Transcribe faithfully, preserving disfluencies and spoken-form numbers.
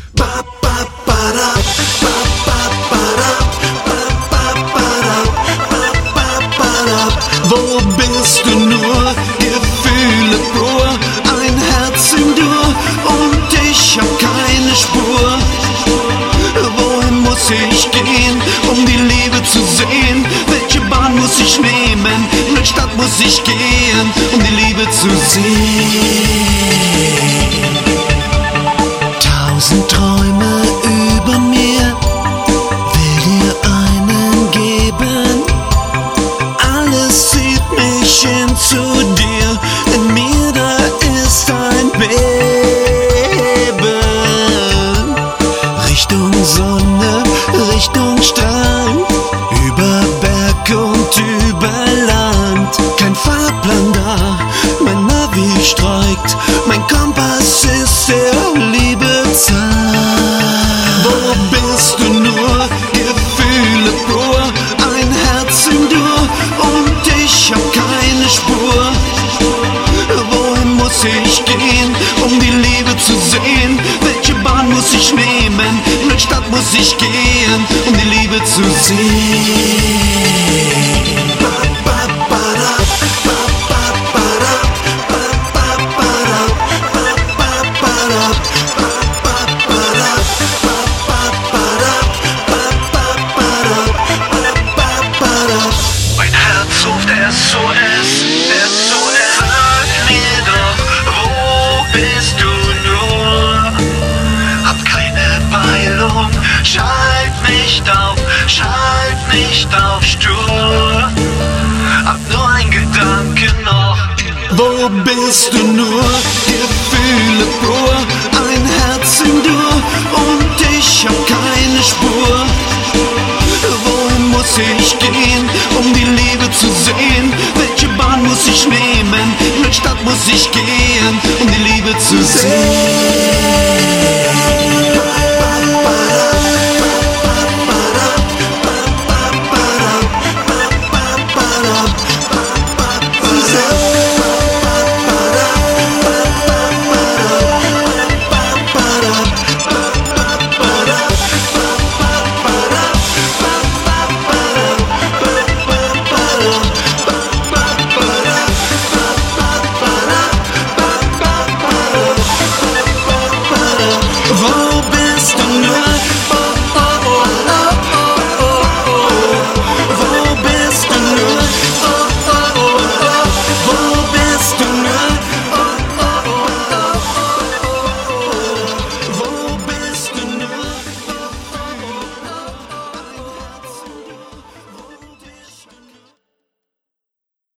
Wo bist du nur? Gefühle pur, ein Herz in Dur und ich hab keine Spur. Wohin muss ich gehen, um die Liebe zu sehen? Welche Bahn muss ich nehmen? In welche Stadt muss ich gehen, um die Liebe zu sehen? Tausend Träume über mir, will dir einen geben. Alles zieht mich hin zu dir, in mir da ist ein Beben. Richtung Sonne, Richtung Strand, über Berg und über Land. Kein Fahrplan da, mein Navi streikt, mein Kompass ist der Liebe Zeit. Wo bist du nur? Gefühle pur, ein Herz in Dur und ich hab keine Spur. Wohin muss ich gehen, um die Liebe zu sehen? Welche Bahn muss ich nehmen? In welche Stadt muss ich gehen, um die Liebe zu sehen? Mein Herz ruft S O S, S O S. Sag mir doch, wo bist du nur? Hab keine Peilung, schalt nicht auf, schalt nicht auf stur. Hab nur ein Gedanke noch. Wo bist du nur? Gefühle pur,